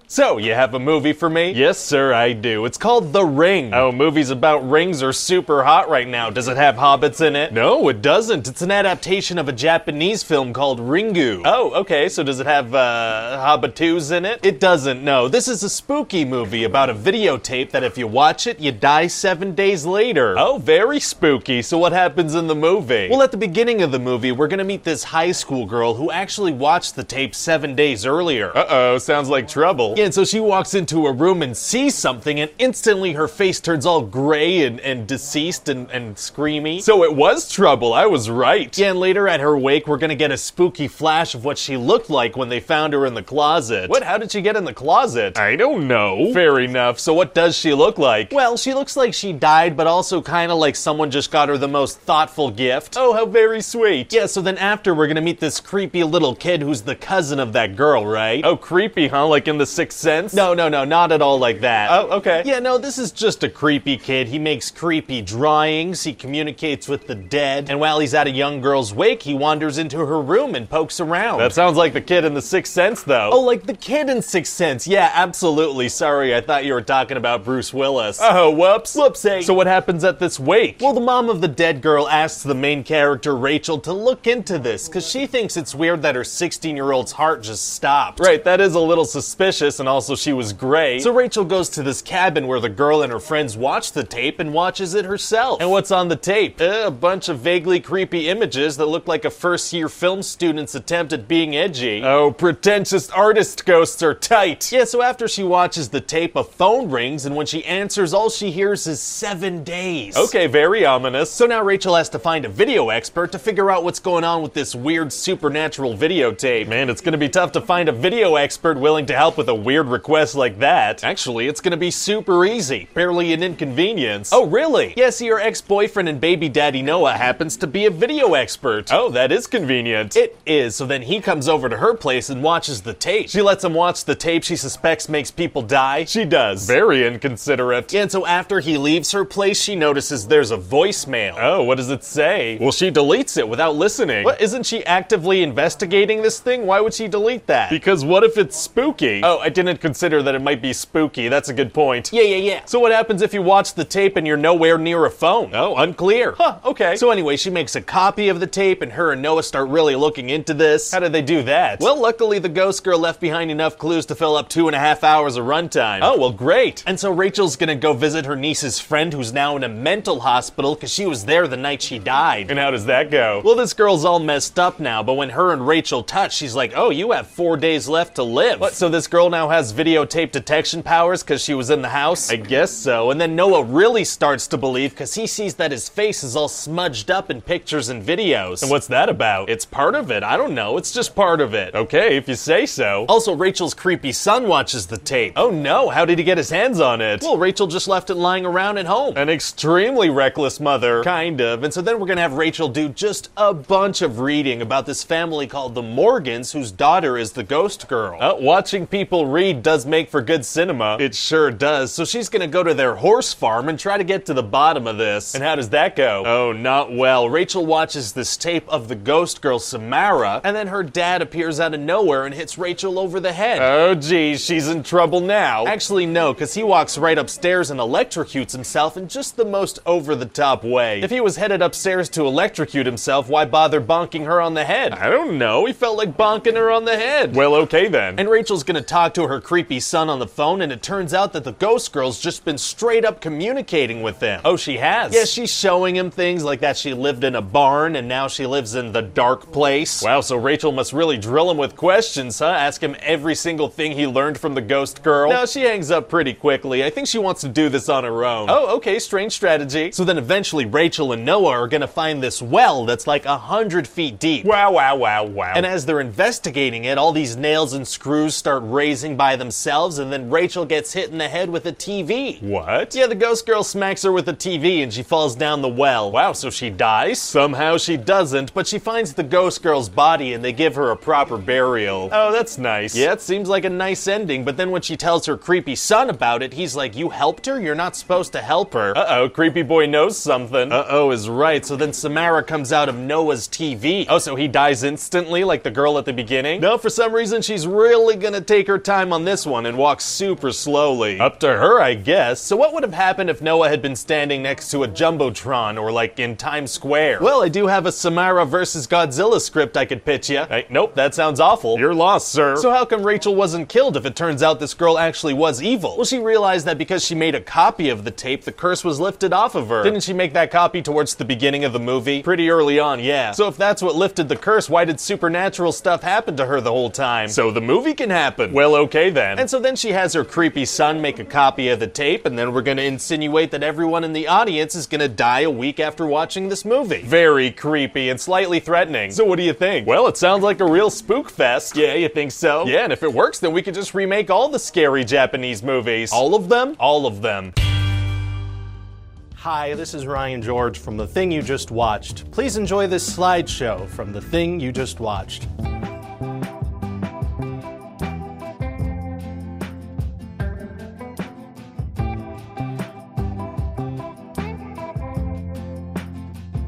So, you have a movie for me? Yes, sir, I do. It's called The Ring. Oh, movies about rings are super hot right now. Does it have hobbits in it? No, it doesn't. It's an adaptation of a Japanese film called Ringu. Oh, okay, so does it have, hobbitus in it? It doesn't, no. This is a spooky movie about a videotape that if you watch it, you die 7 days later. Oh, very spooky. So what happens in the movie? Well, at the beginning of the movie, we're gonna meet this high school girl who actually watched the tape 7 days earlier. Uh-oh, sounds like trouble. Yeah, and so she walks into a room and sees something, and instantly her face turns all gray and deceased and screamy. So it was trouble, I was right. Yeah, and later at her wake, we're gonna get a spooky flash of what she looked like when they found her in the closet. What? How did she get in the closet? I don't know. Fair enough. So what does she look like? Well, she looks like she died, but also kinda like someone just got her the most thoughtful gift. Oh, how very sweet. Yeah, so then after, we're gonna meet this creepy little kid who's the cousin of that girl, right? Oh, creepy, huh? Like in The Sixth Sense? No, not at all like that. Oh, okay. Yeah, no, this is just a creepy kid. He makes creepy drawings, he communicates with the dead, and while he's at a young girl's wake, he wanders into her room and pokes around. That sounds like the kid in The Sixth Sense, though. Oh, like the kid in Sixth Sense. Yeah, absolutely. Sorry, I thought you were talking about Bruce Willis. Oh, whoops. Whoopsie. So what happens at this wake? Well, the mom of the dead girl asks the main character, Rachel, to look into this, because she thinks it's weird that her 16-year-old's heart just stopped. Right, that is a little suspicious, and also she was gray. So Rachel goes to this cabin where the girl and her friends watch the tape and watches it herself. And what's on the tape? A bunch of vaguely creepy images that look like a first-year film student's attempt at being edgy. Oh, pretentious artist ghosts are tight. Yeah, so after she watches the tape, a phone rings, and when she answers, all she hears is 7 days. Okay, very ominous. So now Rachel has to find a video expert to figure out what's going on with this weird supernatural videotape. Man, it's gonna be tough to find a video expert willing to help with a weird request like that. Actually, it's gonna be super easy. Barely an inconvenience. Oh, really? Yes, your ex-boyfriend and baby daddy Noah happens to be a video expert. Oh, that is convenient. It is. So then he comes over to her place and watches the tape. She lets him watch the tape she suspects makes people die. She does. Very inconsiderate. And so after he leaves her place, she notices there's a voicemail. Oh, what does it say? Well, she deletes it without listening. What? Isn't she actively investigating this thing? Why would she delete that? Because what if it's spooky? Oh, I didn't consider that it might be spooky. That's a good point. Yeah. So what happens if you watch the tape and you're nowhere near a phone? Oh, unclear. Huh, okay. So anyway, she makes a copy of the tape and her and Noah start really looking into this. How did they do that? Well, luckily the ghost girl left behind enough clues to fill up 2.5 hours of runtime. Oh, well, great. And so Rachel's gonna go visit her niece's friend who's now in a mental hospital because she was there the night she died. And how does that go? Well, this girl's all messed up now, but when her and Rachel touch, she's like, oh, you have 4 days left to live. What, so this girl now has videotape detection powers because she was in the house? I guess so. And then Noah really starts to believe because he sees that his face is all smudged up in pictures and videos. And what's that about? It's part of it. I don't know. It's just part of it. Okay, if you say so. Also, Rachel's creepy son watches the tape. Oh no, how did he get his hands on it? Well, Rachel just left it lying around at home. An extremely reckless mother. Kind of. And so then we're gonna have Rachel do just a bunch of reading about this family called the Morgans, whose daughter is the ghost girl. Watching people read does make for good cinema. It sure does. So she's gonna go to their horse farm and try to get to the bottom of this. And how does that go? Oh, not well. Rachel watches this tape of the ghost girl Samara, and then her dad appears out of nowhere and hits Rachel over the head. Oh geez, she's in trouble now. Actually no, because he walks right upstairs and electrocutes himself in just the most over-the-top way. If he was headed upstairs to electrocute himself, why bother bonking her on the head? I don't know, he felt like bonking her on the head. Well, okay then. And Rachel's gonna talk to her creepy son on the phone, and it turns out that the ghost girl's just been straight up communicating with him. Oh, she has? Yeah, she's showing him things like that she lived in a barn and now she lives in the dark place. Wow, so Rachel must really drill him with questions, huh? Ask him every single thing he learned from the ghost girl. No, she hangs up pretty quickly. I think she wants to do this on her own. Oh, okay, strange strategy. So then eventually Rachel and Noah are gonna find this well that's like 100 feet deep. Wow. And as they're investigating it, all these nails and screws start raising by themselves, and then Rachel gets hit in the head with a TV. What? Yeah, the ghost girl smacks her with a TV and she falls down the well. Wow, so she dies? Somehow she doesn't, but she finds the ghost girl's body and they give her a proper burial. Oh, that's nice. Yeah, it seems like a nice ending, but then when she tells her creepy son about it, he's like, you helped her? You're not supposed to help her. Uh-oh, creepy boy knows something. Uh-oh is right, so then Samara comes out of Noah's TV. Oh, so he dies instantly like the girl at the beginning? No, for some reason she's really gonna take her time time on this one and walks super slowly. Up to her, I guess. So what would have happened if Noah had been standing next to a Jumbotron or like in Times Square? Well, I do have a Samara vs. Godzilla script I could pitch you. Hey, nope, that sounds awful. You're lost, sir. So how come Rachel wasn't killed if it turns out this girl actually was evil? Well, she realized that because she made a copy of the tape, the curse was lifted off of her. Didn't she make that copy towards the beginning of the movie? Pretty early on, yeah. So if that's what lifted the curse, why did supernatural stuff happen to her the whole time? So the movie can happen. Well, okay then. And so then she has her creepy son make a copy of the tape, and then we're gonna insinuate that everyone in the audience is gonna die a week after watching this movie. Very creepy and slightly threatening. So what do you think? Well, it sounds like a real spook fest. Yeah, you think so? Yeah, and if it works, then we could just remake all the scary Japanese movies. All of them? All of them. Hi, this is Ryan George from The Thing You Just Watched. Please enjoy this slideshow from The Thing You Just Watched.